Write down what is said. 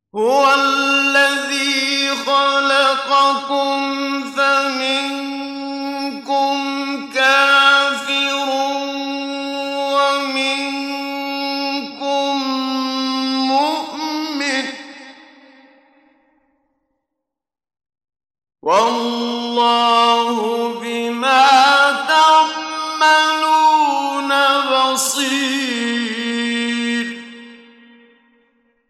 هُوَ الَّذِي خَلَقَكُمْ فَمِنكُمْ كَافِرٌ وَمِنكُم مُّؤْمِنٌ ۚ وَاللَّهُ